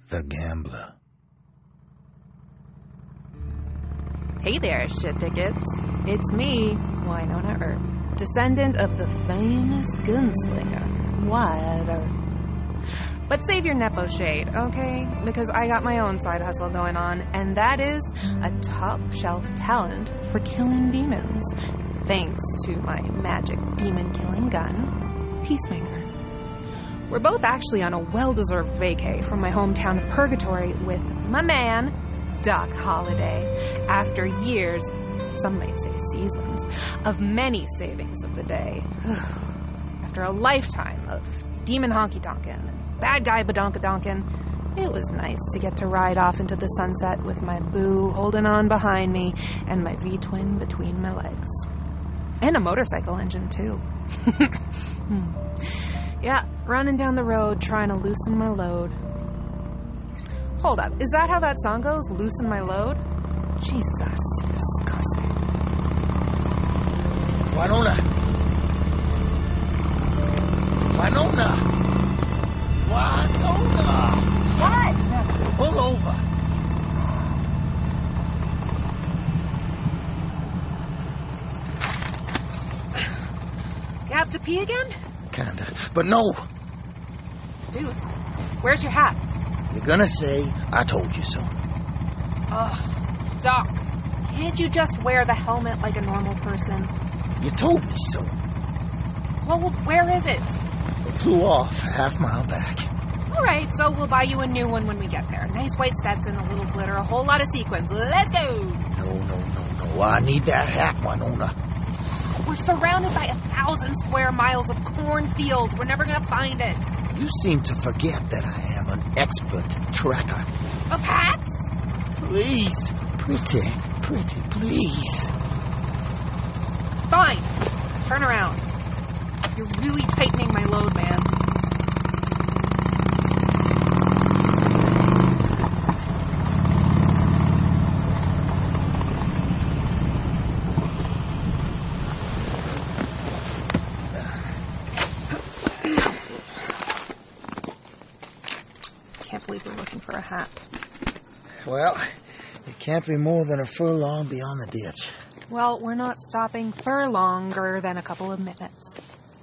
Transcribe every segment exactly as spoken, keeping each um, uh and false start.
the gambler. Hey there, shit tickets. It's me, Winona Earp, descendant of the famous gunslinger, Wyatt Earp. But save your Nepo shade, okay? Because I got my own side hustle going on, and that is a top-shelf talent for killing demons, thanks to my magic demon-killing gun, Peacemaker. We're both actually on a well-deserved vacay from my hometown of Purgatory with my man, Doc Holliday, after years, some may say seasons, of many savings of the day. After a lifetime of demon honky-tonkin' and bad guy badonka-donkin', it was nice to get to ride off into the sunset with my boo holding on behind me and my V-twin between my legs. And a motorcycle engine, too. Yeah, running down the road trying to loosen my load. Hold up, is that how that song goes? Loosen my load? Jesus, disgusting. Winona! Winona! Winona! What? Pull over. You have to pee again? Kinda. But no. Dude, where's your hat? You're gonna say, I told you so. Ugh, Doc, can't you just wear the helmet like a normal person? You told me so. Well, where is it? It flew off a half mile back. All right, so we'll buy you a new one when we get there. Nice white Stetson, a little glitter, a whole lot of sequins. Let's go! No, no, no, no. I need that hat, Winona. We're surrounded by a thousand square miles of cornfields. We're never gonna find it. You seem to forget that I am an expert tracker. Of hats? Please. Pretty, pretty, please. Fine. Turn around. You're really tightening my load, man. Can't believe we're looking for a hat. Well, it can't be more than a furlong beyond the ditch. Well, we're not stopping for longer than a couple of minutes.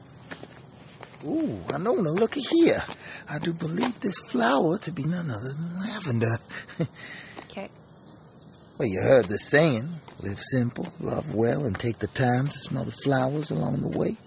Ooh, Winona, looky here. I do believe this flower to be none other than lavender. Okay. Well, you heard the saying, live simple, love well, and take the time to smell the flowers along the way.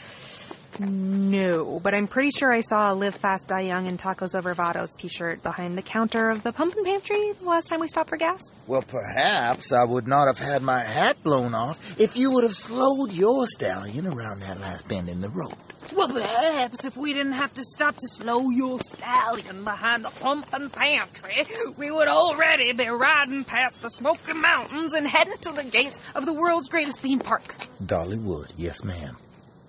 No, but I'm pretty sure I saw a Live Fast, Die Young and Tacos Over Vados t-shirt behind the counter of the pumpkin pantry the last time we stopped for gas. Well, perhaps I would not have had my hat blown off if you would have slowed your stallion around that last bend in the road. Well, perhaps if we didn't have to stop to slow your stallion behind the pumpkin pantry, we would already be riding past the Smoky Mountains and heading to the gates of the world's greatest theme park. Dollywood, yes, ma'am.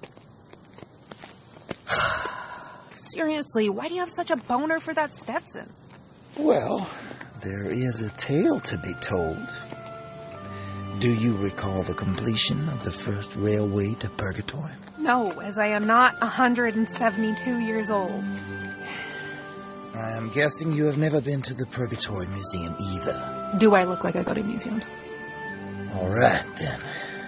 Seriously, why do you have such a boner for that Stetson? Well, there is a tale to be told. Do you recall the completion of the first railway to Purgatory? No, as I am not one hundred seventy-two years old. I am guessing you have never been to the Purgatory Museum either. Do I look like I go to museums? All right, then.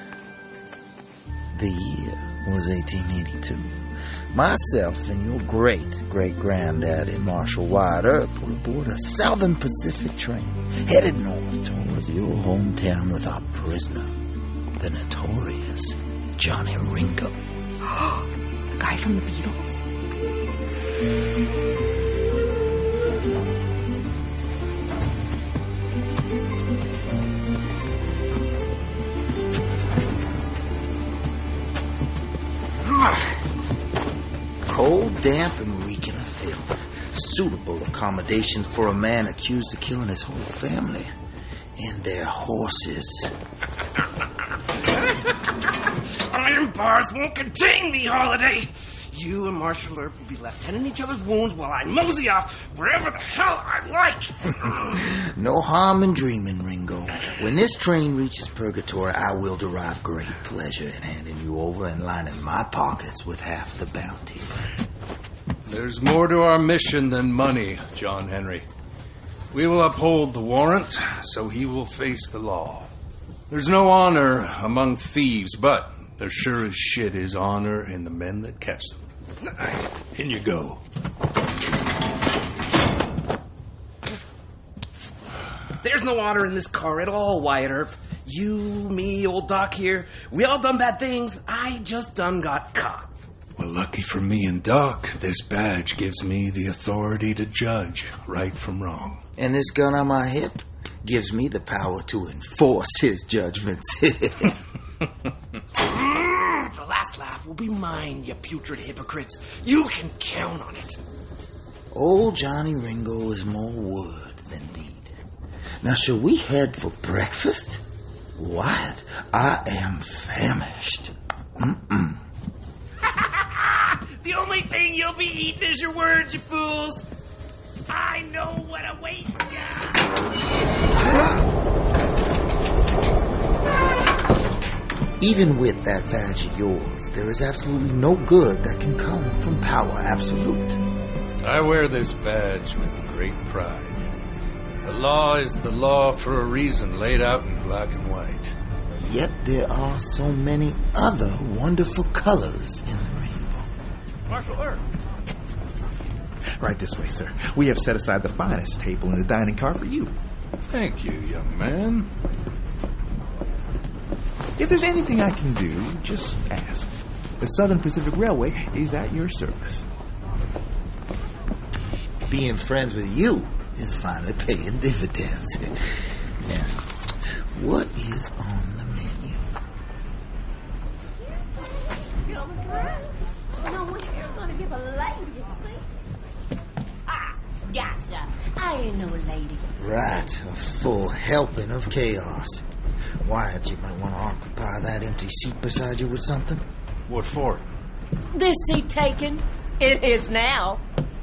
The year was eighteen eighty-two. Myself and your great-great-granddaddy, Marshal Wyatt Earp, were aboard a Southern Pacific train, headed north towards your hometown with our prisoner, the notorious Johnny Ringo. The guy from the Beatles? Cold, damp, and reeking of filth. Suitable accommodations for a man accused of killing his whole family and their horses. Iron bars won't contain me, Holiday. You and Marshal Earp will be left tending each other's wounds while I mosey off wherever the hell I like. No harm in dreaming, Ringo. When this train reaches Purgatory, I will derive great pleasure in handing you over and lining my pockets with half the bounty. There's more to our mission than money, John Henry. We will uphold the warrant, so he will face the law. There's no honor among thieves, but there sure as shit is honor in the men that catch them. In you go. There's no honor in this car at all, Wyatt Earp. You, me, old Doc here, we all done bad things. I just done got caught. Well, lucky for me and Doc, this badge gives me the authority to judge right from wrong. And this gun on my hip gives me the power to enforce his judgments. mm, the last laugh will be mine, you putrid hypocrites. You can count on it. Old Johnny Ringo is more word than deed. Now, shall we head for breakfast? Wyatt, I am famished. Mm-mm. The only thing you'll be eating is your words, you fools. I know what awaits ya. Even with that badge of yours, there is absolutely no good that can come from power absolute. I wear this badge with great pride. The law is the law for a reason, laid out in black and white. Yet there are so many other wonderful colors in the rainbow. Marshal Earp. Right this way, sir. We have set aside the finest table in the dining car for you. Thank you, young man. If there's anything I can do, just ask. The Southern Pacific Railway is at your service. Being friends with you is finally paying dividends. Now, what is on the menu? No, we're gonna give a lady a seat. Ah, gotcha. I ain't no lady. Right, a full helping of chaos. Wyatt, you might want to occupy that empty seat beside you with something. What for? This seat taken. It is now.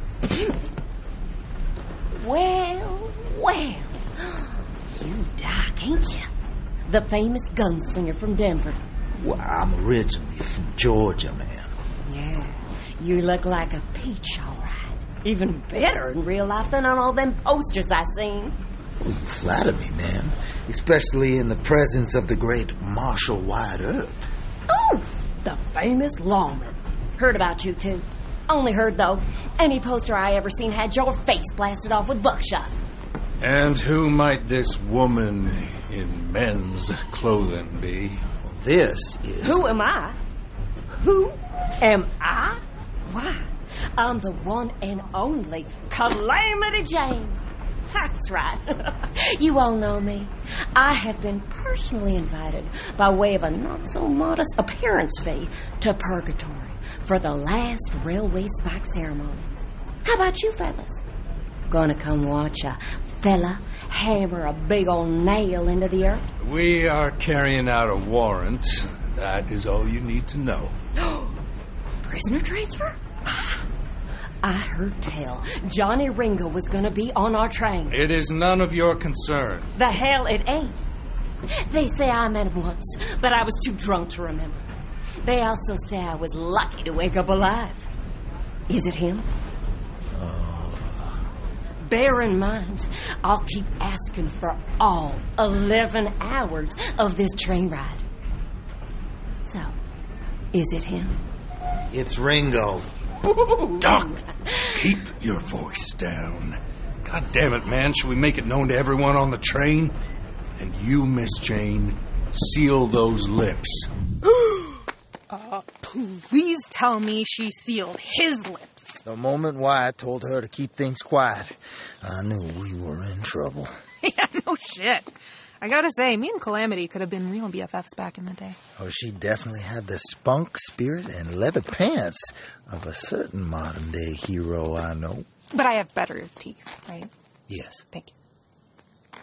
Well, well. You Doc, ain't you? The famous gunslinger from Denver. Well, I'm originally from Georgia, man. Yeah, you look like a peach, all right. Even better in real life than on all them posters I seen. Well, you flatter me, man. Especially in the presence of the great Marshal Wyatt Earp. Oh, the famous lawman. Heard about you, too. Only heard, though. Any poster I ever seen had your face blasted off with buckshot. And who might this woman in men's clothing be? Well, this is... Who am I? Who am I? Why, I'm the one and only Calamity Jane. That's right. You all know me. I have been personally invited by way of a not-so-modest appearance fee to Purgatory for the last railway spike ceremony. How about you fellas? Gonna come watch a fella hammer a big old nail into the earth? We are carrying out a warrant. That is all you need to know. Prisoner transfer? I heard tell Johnny Ringo was gonna be on our train. It is none of your concern. The hell it ain't. They say I met him once, but I was too drunk to remember. They also say I was lucky to wake up alive. Is it him? Uh... Bear in mind, I'll keep asking for all eleven hours of this train ride. So, is it him? It's Ringo. Doc, keep your voice down. God damn it, man. Should we make it known to everyone on the train? And you, Miss Jane, seal those lips. uh, please tell me she sealed his lips. The moment Wyatt told her to keep things quiet, I knew we were in trouble. Yeah, no shit. I gotta say, me and Calamity could have been real B F Fs back in the day. Oh, she definitely had the spunk, spirit, and leather pants of a certain modern-day hero I know. But I have better teeth, right? Yes. Thank you.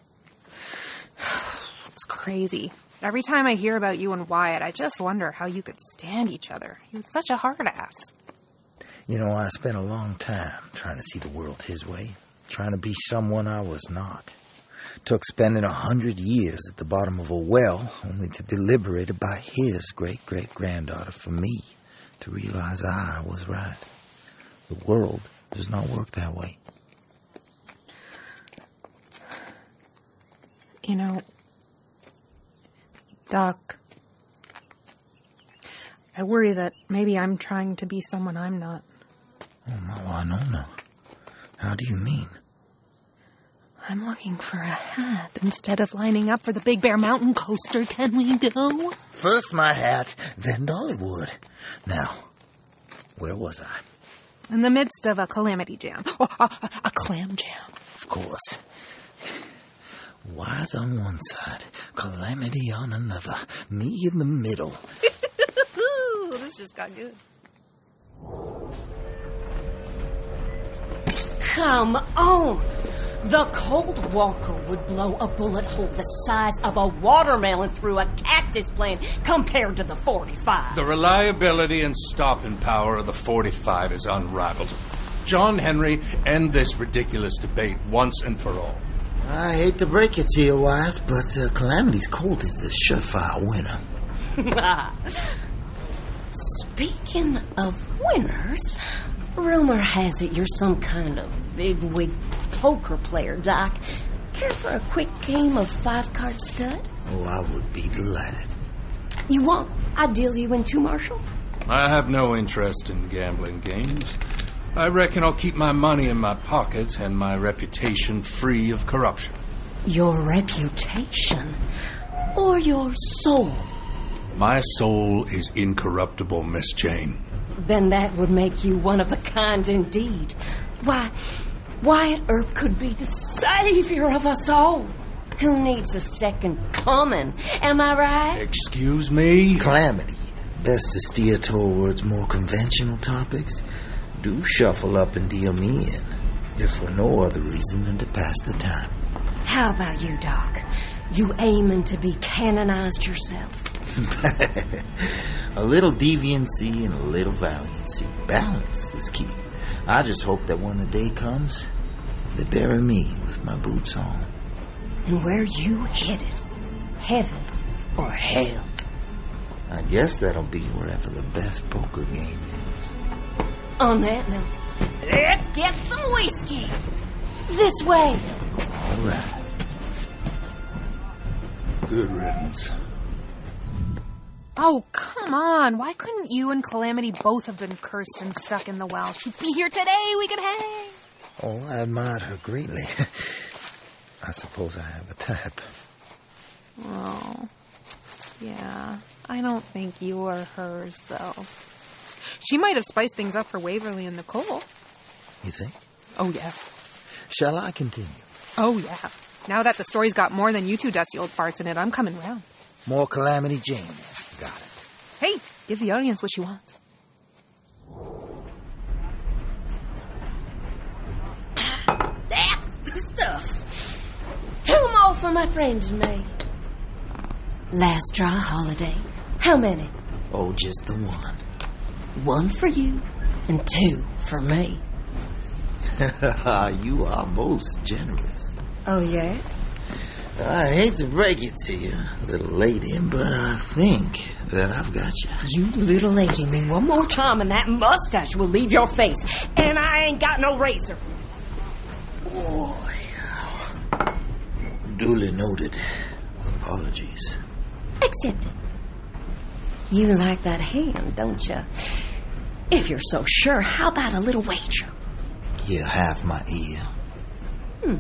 It's crazy. Every time I hear about you and Wyatt, I just wonder how you could stand each other. He was such a hard ass. You know, I spent a long time trying to see the world his way, trying to be someone I was not. Took spending a hundred years at the bottom of a well only to be liberated by his great-great-granddaughter for me to realize I was right. The world does not work that way. You know, Doc, I worry that maybe I'm trying to be someone I'm not. Oh, no, Winona. How do you mean? I'm looking for a hat instead of lining up for the Big Bear Mountain Coaster. Can we go? First my hat, then Dollywood. Now, where was I? In the midst of a calamity jam. Oh, a, a, a clam jam. Of course. White on one side, calamity on another. Me in the middle. This just got good. Come on! The Cold Walker would blow a bullet hole the size of a watermelon through a cactus plant compared to the forty-five. The reliability and stopping power of the forty-five is unrivaled. John Henry, end this ridiculous debate once and for all. I hate to break it to you, Wyatt, but uh, Calamity's Colt is a surefire winner. Speaking of winners, rumor has it you're some kind of bigwig poker player, Doc. Care for a quick game of five-card stud? Oh, I would be delighted. You want I deal you in two, Marshal? I have no interest in gambling games. I reckon I'll keep my money in my pocket and my reputation free of corruption. Your reputation? Or your soul? My soul is incorruptible, Miss Jane. Then that would make you one of a kind indeed. Why, Wyatt Earp could be the savior of us all. Who needs a second coming? Am I right? Excuse me? Calamity. Best to steer towards more conventional topics. Do shuffle up and deal me in, if for no other reason than to pass the time. How about you, Doc? You aiming to be canonized yourself? A little deviancy and a little valiancy. Balance is key. I just hope that when the day comes, they bury me with my boots on. And where you headed? Heaven or hell? I guess that'll be wherever the best poker game is. On that note, let's get some whiskey. This way. All right. Good riddance. Oh, come on. Why couldn't you and Calamity both have been cursed and stuck in the well? She'd be here today. We could hang. Oh, I admired her greatly. I suppose I have a type. Oh, yeah. I don't think you are hers, though. She might have spiced things up for Waverly and Nicole. You think? Oh, yeah. Shall I continue? Oh, yeah. Now that the story's got more than you two dusty old farts in it, I'm coming round. More Calamity Jane. Got it. Hey, give the audience what she wants. That's the stuff. Two more for my friend and me. Last draw holiday. How many? Oh, just the one. One for you and two for me. You are most generous. Oh, yeah? I hate to break it to you, little lady, but I think that I've got you. You little lady me one more time and that mustache will leave your face. And I ain't got no razor. Boy. Duly noted. Apologies. Accepted. You like that hand, don't you? If you're so sure, how about a little wager? You have my ear. Hmm.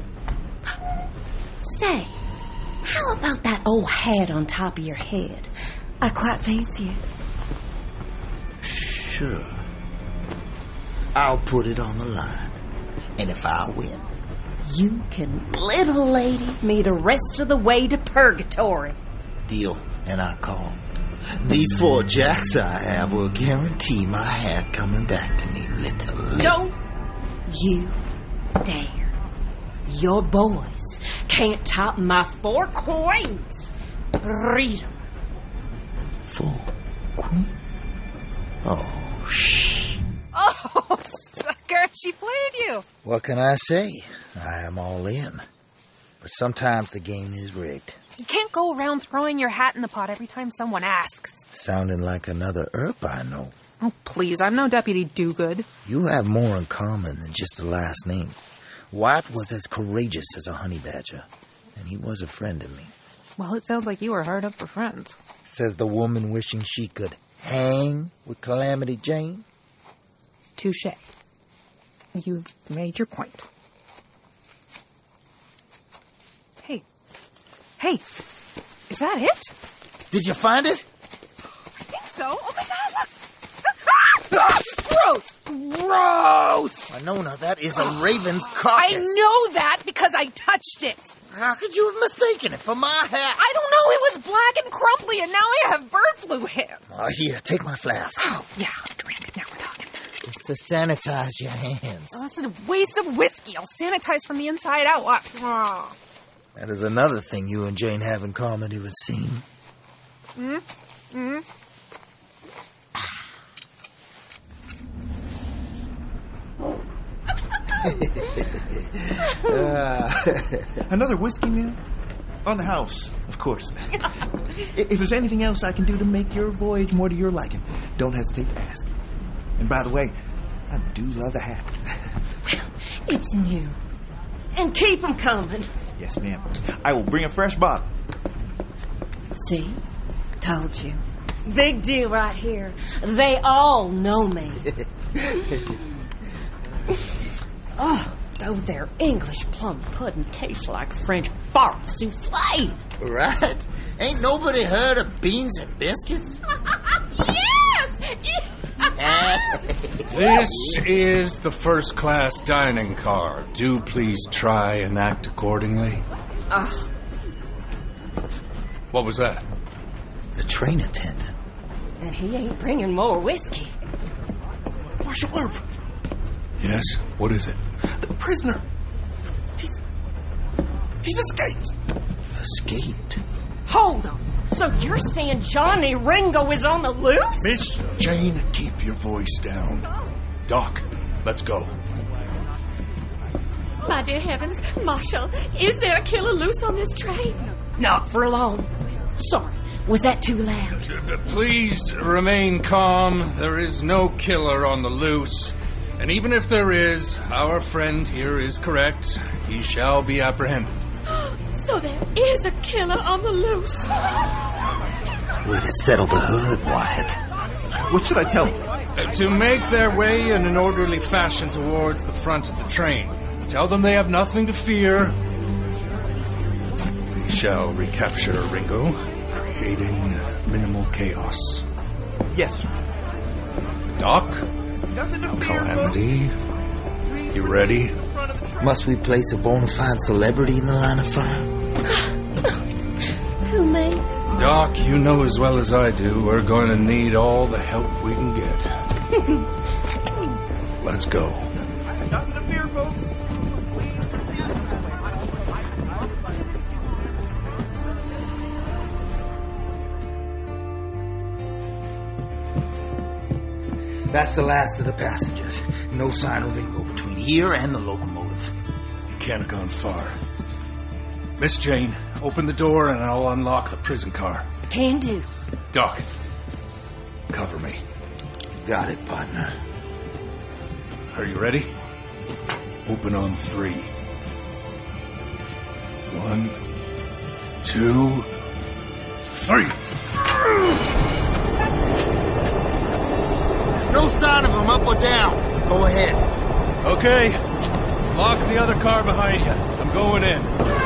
Say, how about that old hat on top of your head? I quite fancy it. Sure. I'll put it on the line. And if I win, you can little lady me the rest of the way to purgatory. Deal, and I call. These four jacks I have will guarantee my hat coming back to me, little lady. Don't you dare. Your boys can't top my four queens. Read 'em. Four queens? Oh, shh. Oh, sucker. She played you. What can I say? I am all in. But sometimes the game is rigged. You can't go around throwing your hat in the pot every time someone asks. Sounding like another Earp I know. Oh, please. I'm no Deputy Do-Good. You have more in common than just the last name. Wyatt was as courageous as a honey badger. and he was a friend to me. Well, it sounds like you were hard up for friends. Says the woman wishing she could hang with Calamity Jane. Touche. You've made your point. Hey. Hey. Is that it? Did you find it? I think so. Oh my God, look. Ah! Gross. Gross. Winona, that is a raven's carcass. I know that because I touched it. How could you have mistaken it for my hat? I don't know. It was black and crumbly, and now I have bird flu hair. Oh, here, take my flask. Oh, yeah, drink. Now we're talking. It's to sanitize your hands. Oh, that's a waste of whiskey. I'll sanitize from the inside out. What? Oh. That is another thing you and Jane have in common, it would seem. Hmm? Hmm? uh, another whiskey, man? On the house, of course. If there's anything else I can do to make your voyage more to your liking, don't hesitate to ask. And by the way, I do love the hat. It's new. And keep them coming. Yes, ma'am. I will bring a fresh bottle. See? Told you. Big deal right here. They all know me. Oh, though their English plum pudding tastes like French fart souffle. Right? Ain't nobody heard of beans and biscuits? Yes! This is the first class dining car. Do please try and act accordingly. Ugh. What was that? The train attendant. And he ain't bringing more whiskey. Marshal Earp, Yes? What is it? the prisoner. He's... He's escaped. Escaped? Hold on. So you're saying Johnny Ringo is on the loose? Miss Jane, keep your voice down. Doc, let's go. My dear heavens, Marshal, is there a killer loose on this train? Not for long. Sorry. Was that too loud? Please remain calm. There is no killer on the loose. And even if there is, our friend here is correct. He shall be apprehended. So there is a killer on the loose. Way to settle the hood, Wyatt. What should I tell him? Uh, to make their way in an orderly fashion towards the front of the train. Tell them they have nothing to fear. We shall recapture Ringo, creating minimal chaos. Yes, sir. Doc? Nothing to fear, Calamity? You ready? Must we place a bona fide celebrity in the line of fire? Who, me? Doc, you know as well as I do, we're going to need all the help we can get. Let's go. Nothing to fear, folks. That's the last of the passengers. No sign of Ringo between here and the locomotive. You can't have gone far. Miss Jane, open the door and I'll unlock the prison car. Can do. Doc, cover me. Got it, partner. Are you ready? Open on three. One, two, three. No sign of him, up or down. Go ahead. Okay. Lock the other car behind you. I'm going in.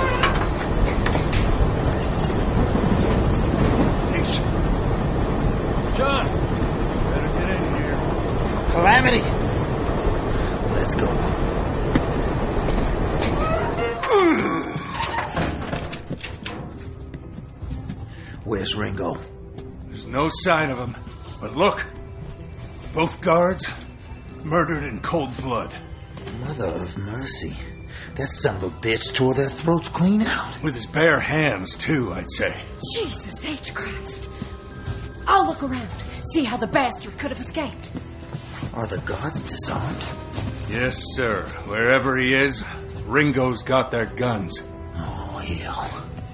Hey, John. Better get in here. Calamity. Let's go. Where's Ringo? There's no sign of him. But look. Both guards murdered in cold blood. Mother of mercy. That son of a bitch tore their throats clean out. With his bare hands, too, I'd say. Jesus H. Christ. I'll look around, see how the bastard could have escaped. Are the guards disarmed? Yes, sir. Wherever he is, Ringo's got their guns. Oh, hell.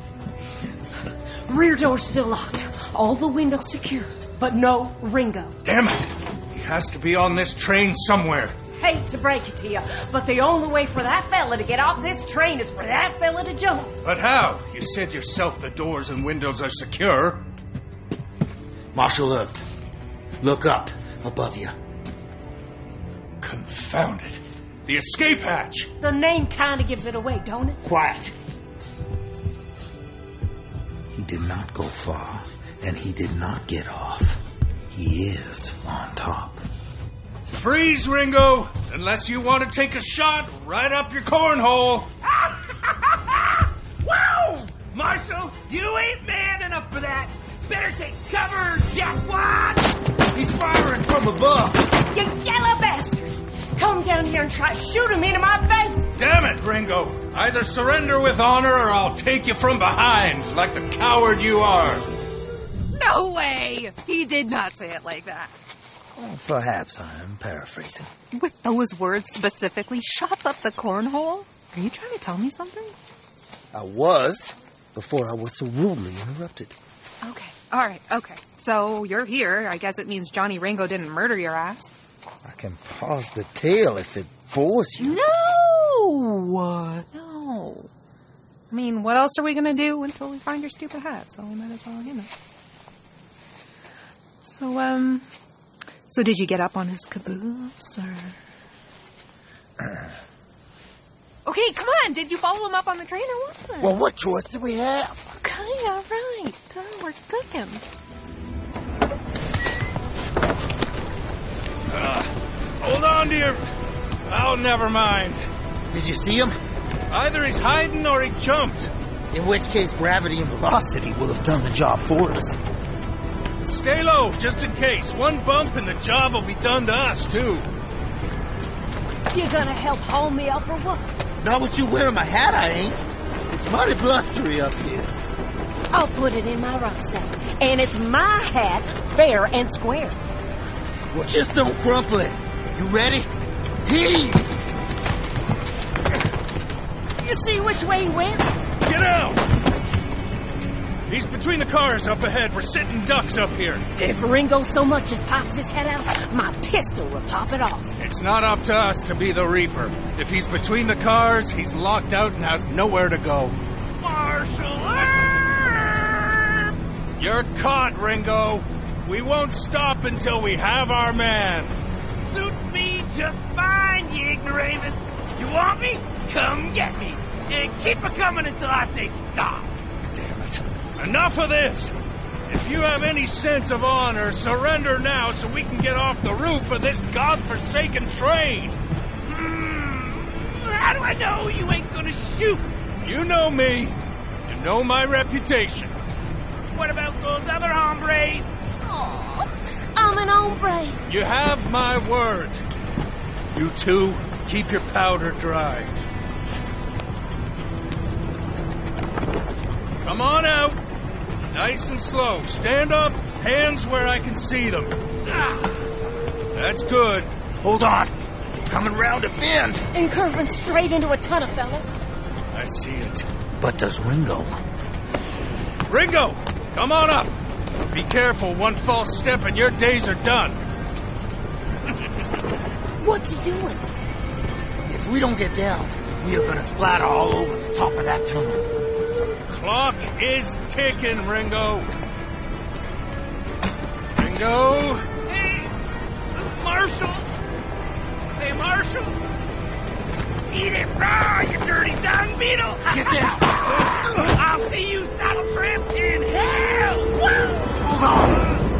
Rear door's still locked. All the windows secure, but no Ringo. Damn it! He has to be on this train somewhere. hate to break it to you, but the only way for that fella to get off this train is for that fella to jump. But how? You said yourself the doors and windows are secure. Marshal Earp, look up above you. Confound it. The escape hatch. The name kind of gives it away, don't it? Quiet. He did not go far, and he did not get off. He is on top. Freeze, Ringo! Unless you want to take a shot right up your cornhole. Whoa! Marshal, you ain't man enough for that. Better take cover, jackwad! He's firing from above. You yellow bastard! Come down here and try to shoot him into my face! Damn it, Ringo! Either surrender with honor or I'll take you from behind, like the coward you are. No way! He did not say it like that. Oh, perhaps I am paraphrasing. With those words specifically, shots up the cornhole? Are you trying to tell me something? I was, before I was so rudely interrupted. Okay, all right, okay. So you're here. I guess it means Johnny Ringo didn't murder your ass. I can pause the tale if it bores you. No! No. I mean, what else are we going to do until we find your stupid hat? So we might as well, you know. So, um... So did you get up on his caboose, or... Okay, come on! Did you follow him up on the train, or what? Well, what choice do we have? Okay, all right. Oh, we're cooking. Uh, hold on to your... Oh, never mind. Did you see him? Either he's hiding or he jumped. In which case, gravity and velocity will have done the job for us. Stay low, just in case. One bump and the job will be done to us, too. You gonna help haul me up or what? Not with you wearing my hat, I ain't. It's mighty blustery up here. I'll put it in my rucksack. And it's my hat, fair and square. Well, just don't crumple it. You ready? Heave! You see which way he went? Get out! He's between the cars up ahead. We're sitting ducks up here. If Ringo so much as pops his head out, my pistol will pop it off. It's not up to us to be the Reaper. If he's between the cars, he's locked out and has nowhere to go. Marshal! You're caught, Ringo. We won't stop until we have our man. Suits me just fine, you ignoramus. You want me? Come get me. And keep it coming until I say stop. Damn it. Enough of this! If you have any sense of honor, surrender now so we can get off the roof of this godforsaken train! Hmm. How do I know you ain't gonna shoot? You know me. You know my reputation. What about those other hombres? Aw, I'm an hombre. You have my word. You two, keep your powder dry. Come on out. Nice and slow. Stand up, hands where I can see them. Ah, that's good. Hold on. You're coming round a bend. And curving straight into a ton of fellas. I see it. But does Ringo? Ringo, come on up. Be careful. One false step and your days are done. What's he doing? If we don't get down, we are going to splatter all over the top of that tunnel. Clock is ticking, Ringo. Ringo? Hey, Marshal. Hey, Marshal. Eat it raw, you dirty dung beetle. Get down. I'll see you saddle tramp in hell. Woo! Hold on.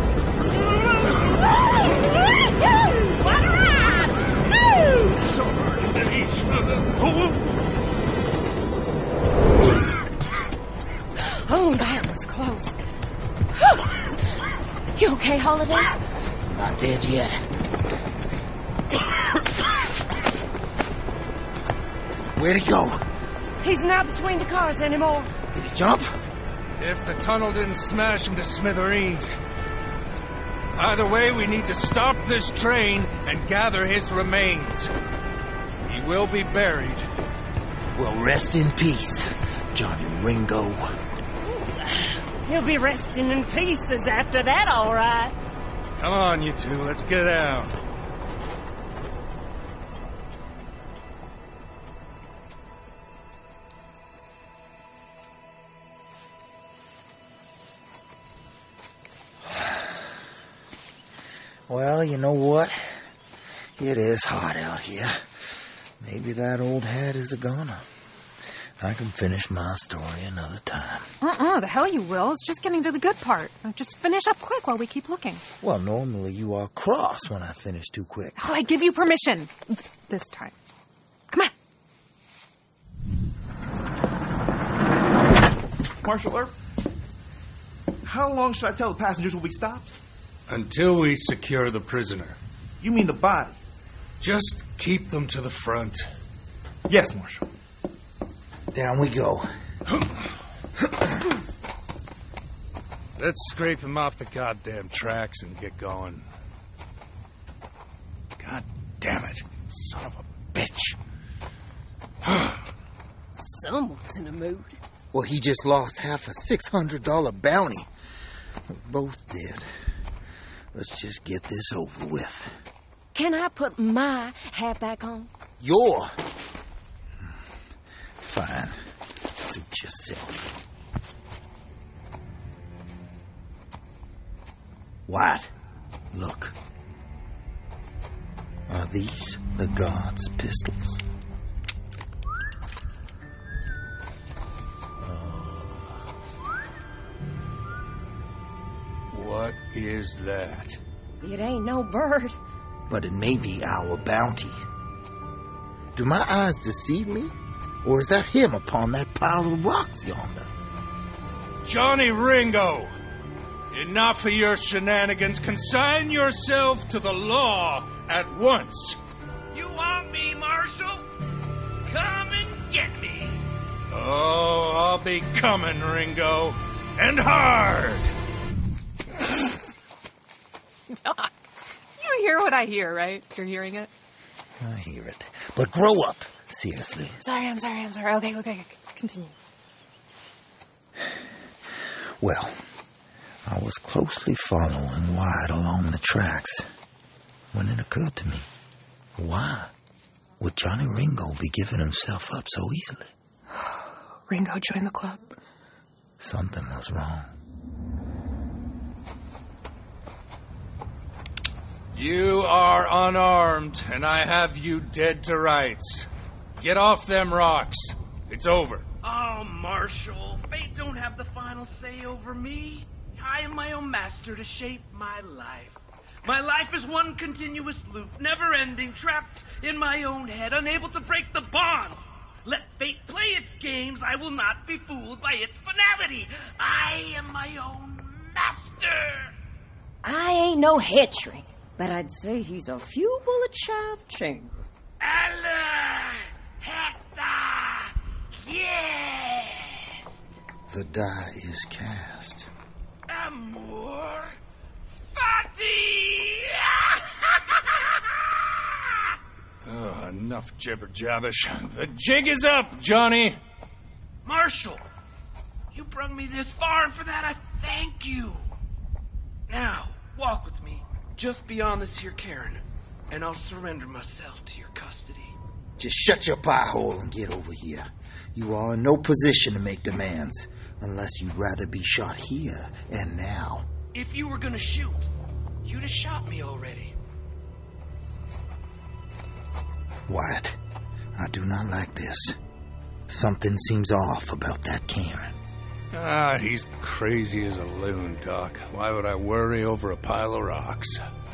What a ride! Woo! So hard to each. Oh, that was close. You okay, Holiday? Not dead yet. Where'd he go? He's not between the cars anymore. Did he jump? If the tunnel didn't smash him to smithereens. Either way, we need to stop this train and gather his remains. He will be buried. Well, rest in peace, Johnny Ringo. He'll be resting in pieces after that, all right. Come on, you two, let's get out. Well, you know what? It is hot out here. Maybe that old hat is a goner. I can finish my story another time. Uh-uh, the hell you will. It's just getting to the good part. Now just finish up quick while we keep looking. Well, normally you are cross when I finish too quick. Oh, I give you permission. This time. Come on. Marshal Earp, how long should I tell the passengers will be stopped? Until we secure the prisoner. You mean the body? Just keep them to the front. Yes, Marshal. Down we go. Let's scrape him off the goddamn tracks and get going. God damn it. Son of a bitch. Someone's in a mood. Well, he just lost half a six hundred dollars bounty. We both did. Let's just get this over with. Can I put my hat back on? Your? Fine. Suit yourself. What? Look. Are these the guards' pistols? What is that? It ain't no bird. But it may be our bounty. Do my eyes deceive me? Or is that him upon that pile of rocks yonder? Johnny Ringo! Enough of your shenanigans. Consign yourself to the law at once. You want me, Marshal? Come and get me. Oh, I'll be coming, Ringo. And hard! You hear what I hear, right? You're hearing it? I hear it. But grow up. Seriously. Sorry, I'm sorry, I'm sorry. Okay, okay, okay. Continue. Well, I was closely following Wyatt along the tracks when it occurred to me, why would Johnny Ringo be giving himself up so easily? Ringo joined the club. Something was wrong. You are unarmed, and I have you dead to rights. Get off them rocks. It's over. Oh, Marshal, fate don't have the final say over me. I am my own master to shape my life. My life is one continuous loop, never-ending, trapped in my own head, unable to break the bonds. Let fate play its games. I will not be fooled by its finality. I am my own master. I ain't no headstring, but I'd say he's a few bullets shy of chamber. Allah, Hector, yes. The die is cast. Amor, Fati. Oh, enough jibber-jabbish. The jig is up, Johnny. Marshal, you brung me this far, and for that I thank you. Now, walk with me just beyond this here cairn, and I'll surrender myself to your custody. Just shut your pie hole and get over here. You are in no position to make demands, unless you'd rather be shot here and now. If you were gonna shoot, you'd have shot me already. Wyatt, I do not like this. Something seems off about that Karen. Ah, he's crazy as a loon, Doc. Why would I worry over a pile of rocks?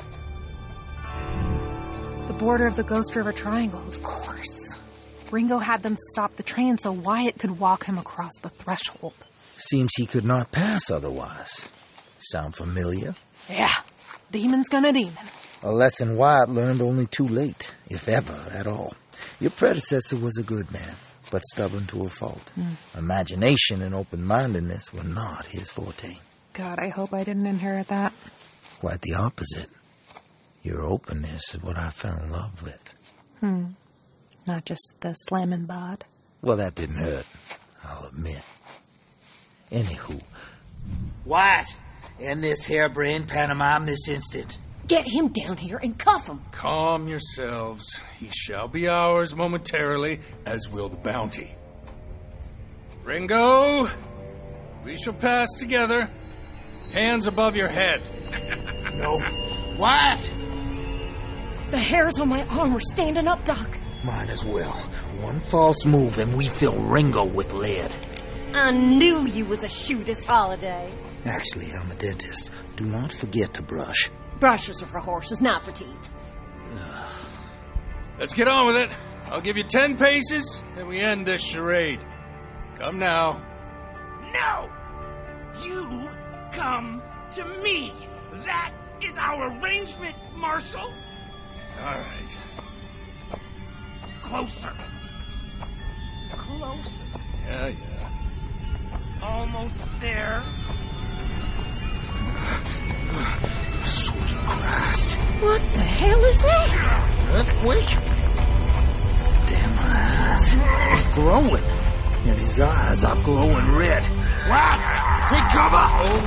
The border of the Ghost River Triangle, of course. Ringo had them stop the train so Wyatt could walk him across the threshold. Seems he could not pass otherwise. Sound familiar? Yeah, demon's gonna demon. A lesson Wyatt learned only too late, if ever at all. Your predecessor was a good man, but stubborn to a fault. Mm. Imagination and open-mindedness were not his forte. God, I hope I didn't inherit that. Quite the opposite. Your openness is what I fell in love with. Hmm. Not just the slamming bod. Well, that didn't hurt, I'll admit. Anywho, Wyatt, end this harebrained pantomime this instant. Get him down here and cuff him. Calm yourselves. He shall be ours momentarily, as will the bounty. Ringo, we shall pass together. Hands above your head. No, What? The hairs on my arm are standing up, Doc. Might as well. One false move and we fill Ringo with lead. I knew you was a shoe this holiday. Actually, I'm a dentist. Do not forget to brush. Brushes are for horses, not for teeth. Let's get on with it. I'll give you ten paces, and we end this charade. Come now. No! You come to me. That is our arrangement, Marshal. All right. Closer. Closer. Yeah, yeah. Almost there. Sweet Christ. What the hell is that? Earthquake? Damn my eyes. He's growing. And his eyes are glowing red. What? Take cover!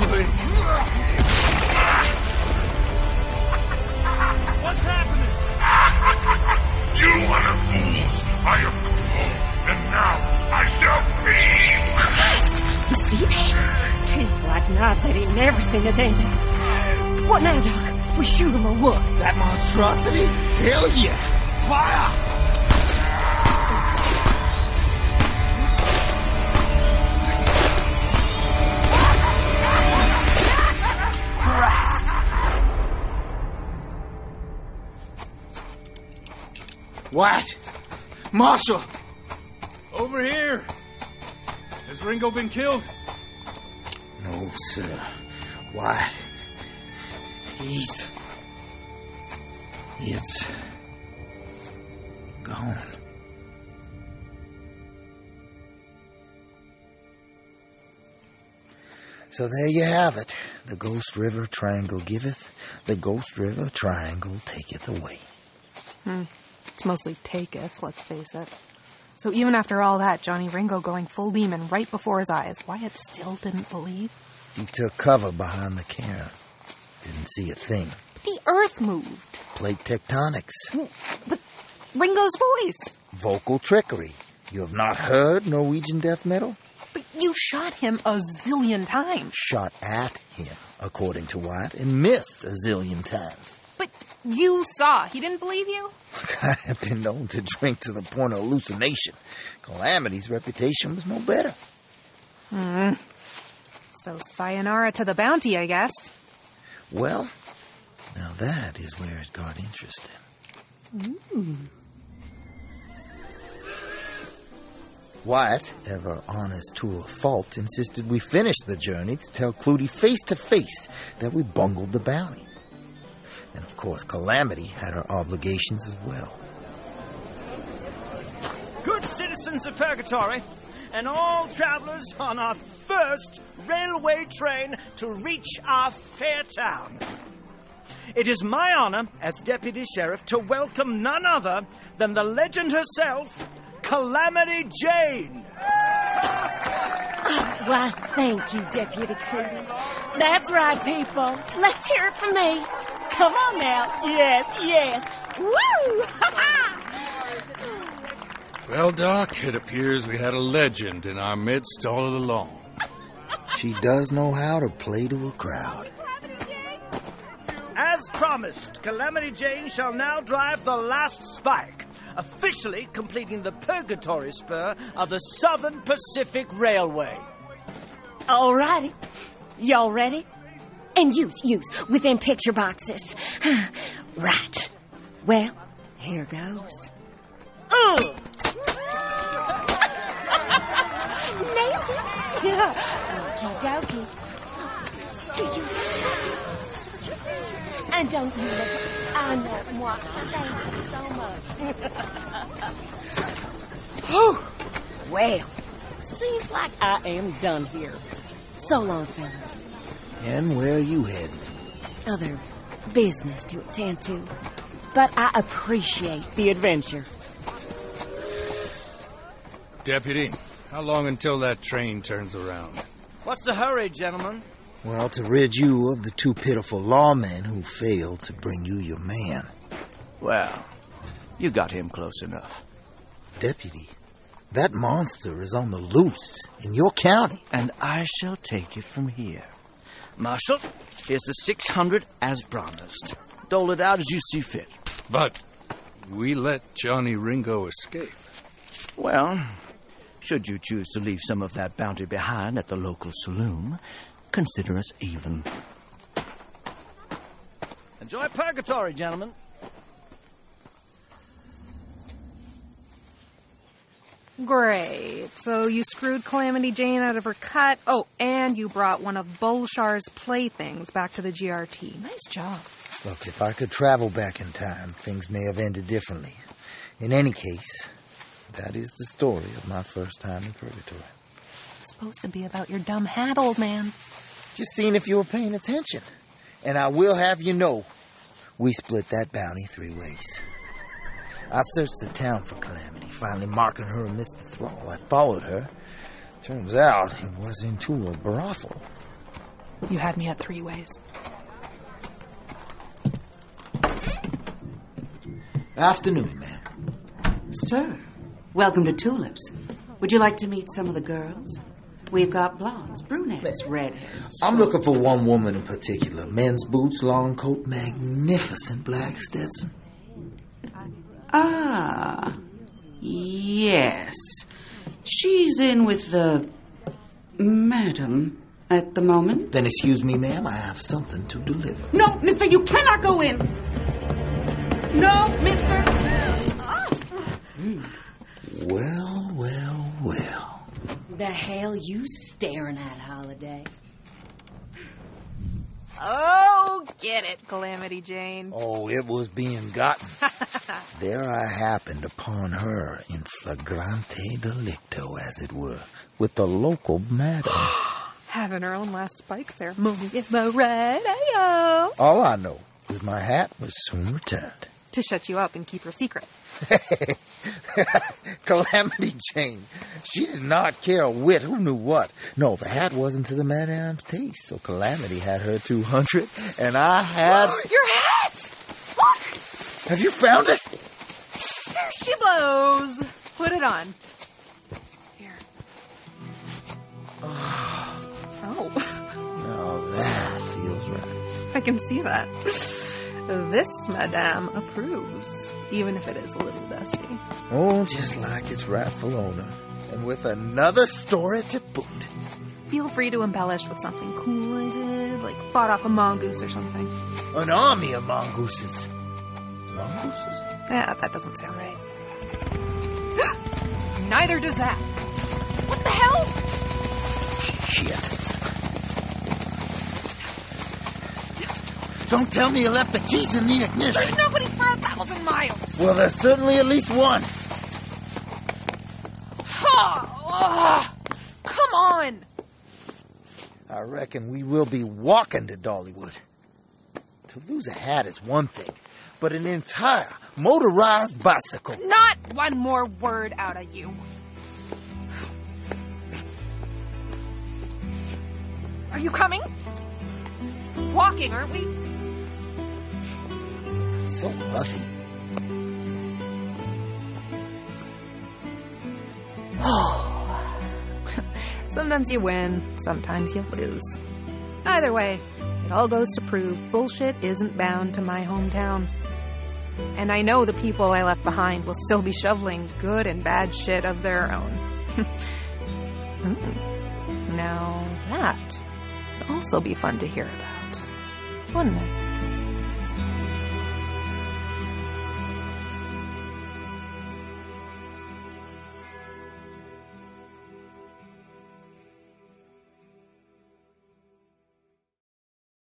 What's happening? You are fools! I have come, and now I shall feast! Christ! You see that? Teeth like knives that ain't never seen a dentist. What now, Doc? We shoot him or what? That monstrosity? Hell yeah! Fire! What? Marshal! Over here! Has Ringo been killed? No, sir. What? He's... It's... gone. So there you have it. The Ghost River Triangle giveth, the Ghost River Triangle taketh away. Hmm. It's mostly taketh, let's face it. So even after all that, Johnny Ringo going full demon right before his eyes, Wyatt still didn't believe? He took cover behind the cairn. Didn't see a thing. But the earth moved. Plate tectonics. But Ringo's voice. Vocal trickery. You have not heard Norwegian death metal? But you shot him a zillion times. Shot at him, according to Wyatt, and missed a zillion times. But you saw. He didn't believe you? I have been known to drink to the point of hallucination. Calamity's reputation was no better. Hmm. So sayonara to the bounty, I guess. Well, now that is where it got interesting. Ooh. Wyatt, ever honest to a fault, insisted we finish the journey to tell Clutie face to face that we bungled the bounty. And of course, Calamity had her obligations as well. Good citizens of Purgatory, and all travelers on our first railway train to reach our fair town. It is my honor as Deputy Sheriff to welcome none other than the legend herself, Calamity Jane. Oh, why, thank you, Deputy Clutie. That's right, people. Let's hear it from me. Come on now. Yes, yes. Woo! Well, Doc, it appears we had a legend in our midst all along. She does know how to play to a crowd. As promised, Calamity Jane shall now drive the last spike, officially completing the Purgatory spur of the Southern Pacific Railway. All righty. Y'all ready? And use, use, with them picture boxes. Right. Well, here goes. Uh. Nailed it. Okie dokie. And don't you look, I know, moi. Thank you so much. Whew. Well, seems like I am done here. So long, fellas. And where are you headed? Other business to attend to. But I appreciate the adventure. Deputy, how long until that train turns around? What's the hurry, gentlemen? Well, to rid you of the two pitiful lawmen who failed to bring you your man. Well, you got him close enough. Deputy, that monster is on the loose in your county. And I shall take it from here. Marshal, here's the six hundred as promised. dole it out as you see fit. But we let Johnny Ringo escape. Well, should you choose to leave some of that bounty behind at the local saloon, consider us even. Enjoy purgatory, gentlemen. Great. So you screwed Calamity Jane out of her cut. Oh, and you brought one of Bulshar's playthings back to the G R T. Nice job. Look, if I could travel back in time, things may have ended differently. In any case, that is the story of my first time in purgatory. It's supposed to be about your dumb hat, old man. Just seeing if you were paying attention. And I will have you know, we split that bounty three ways. I searched the town for Calamity, finally marking her amidst the thrall. I followed her. Turns out it was into a brothel. You had me at three ways. Afternoon, ma'am. Sir, welcome to Tulips. Would you like to meet some of the girls? We've got blondes, brunettes, redheads. I'm looking for one woman in particular. Men's boots, long coat, magnificent black Stetson. Ah, yes. She's in with the madam at the moment. Then excuse me, ma'am, I have something to deliver. No, mister, you cannot go in. No, mister. Well, well, well. The hell you staring at, Holiday? Oh, get it, Calamity Jane. Oh, it was being gotten. There I happened upon her in flagrante delicto, as it were, with the local madam. Having her own last spike ceremony in the radio. All I know is my hat was soon returned. To shut you up and keep your secret. Calamity Jane. She did not care a whit who knew what. No, the hat wasn't to the madam's taste, so Calamity had her two hundred, and I had... Your hat! Look! Have you found it? There she blows. Put it on. Here. Oh. Now that feels right. I can see that. This, madame, approves, even if it is a little dusty. Oh, just like its rightful owner. And with another story to boot. Feel free to embellish with something cool I did, like fought off a mongoose or something. An army of mongooses. Mongooses? Yeah, that doesn't sound right. Neither does that. What the hell? Shit. Don't tell me you left the keys in the ignition. There's nobody for a thousand miles. Well, there's certainly at least one. Oh, come on. I reckon we will be walking to Dollywood. To lose a hat is one thing, but an entire motorized bicycle. Not one more word out of you. Are you coming? Walking, aren't we? So fluffy. Sometimes you win, sometimes you lose. Either way, it all goes to prove bullshit isn't bound to my hometown. And I know the people I left behind will still be shoveling good and bad shit of their own. mm. Now that would also be fun to hear about, wouldn't it?